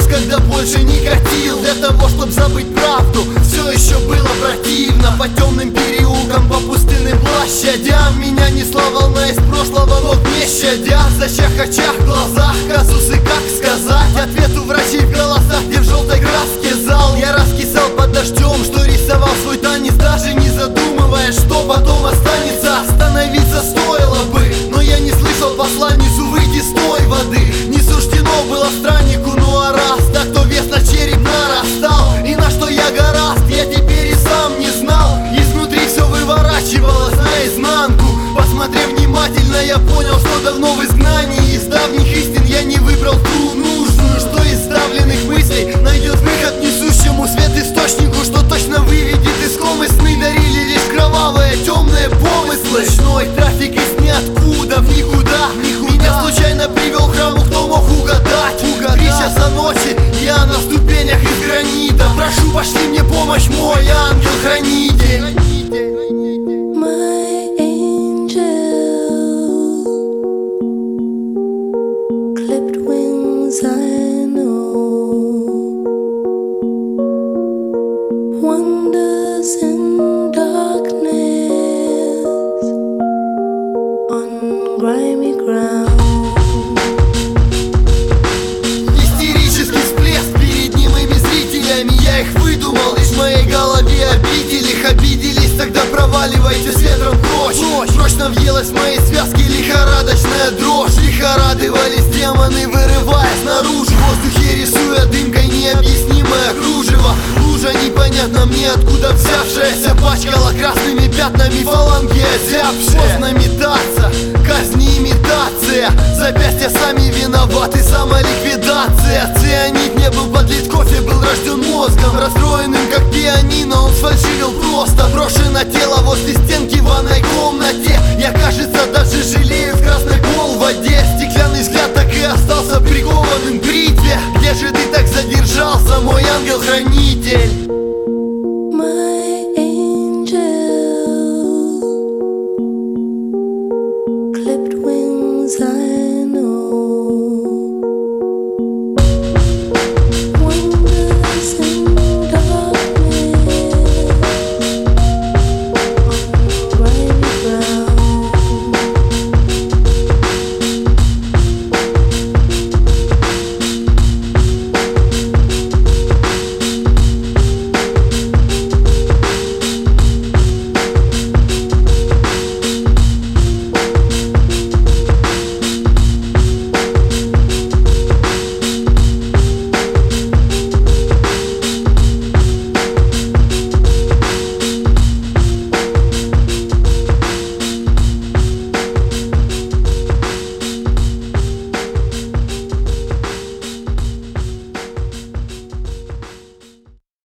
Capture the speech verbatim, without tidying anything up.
когда больше не катил. Для того, чтоб забыть правду, все еще было противно. По темным переулкам, по пустынным площадям меня несла волна из прошлого, ног не щадя. В зачах-очах, глазах, казусы, как сказать ответ у врачей в голосах, где в желтой краске зал. Я раскисал под дождем, что рисовал свой танец, даже не задумываясь, что потом останется. Остановиться стоило бы, но я не слышал посланницу выйти с той воды. Не суждено было страннику, ну а раз так, то вес на череп нарастал. И на что я гораст, я теперь и сам не знал. Изнутри все выворачивалось наизнанку. Посмотрев внимательно, я понял, что давно в изгнании. Из давних истин я не выбрал ту нужную, что из сдавленных мыслей найдет выход несущему свет источнику, что точно выведет из комы. Сны дарили лишь кровавые темные помыслы. Ночной трафик из ниоткуда в никуда, никуда. Меня случайно привел к храму, кто мог угадать, угадать. Три часа ночи, я на ступенях из гранита. Прошу, пошли мне помощь, мой ангел-хранитель. I know wonders in darkness on grimy ground. Истерический всплеск перед немыми зрителями. Я их выдумал, лишь в моей голове обидели. Их обиделись, тогда проваливайте с ветром прочь. Прочно въелась в мои связки лихорадочная дрожь. Лихорадывались демоны, вырываясь наружу. В воздухе рисуя дымкой необъяснимое кружево. Лужа непонятно мне откуда взявшаяся пачкала красными пятнами фаланги озябшие. Поздно метаться, казни имитация. Запястья сами виноваты, самоликвидация. Цианид не был подлит, кофе был рожден мозгом. Расстроенным как пианино, он сфальшивил просто. Брошено тело возле стенки в ванной комнате. Я, кажется, даже жалею в красной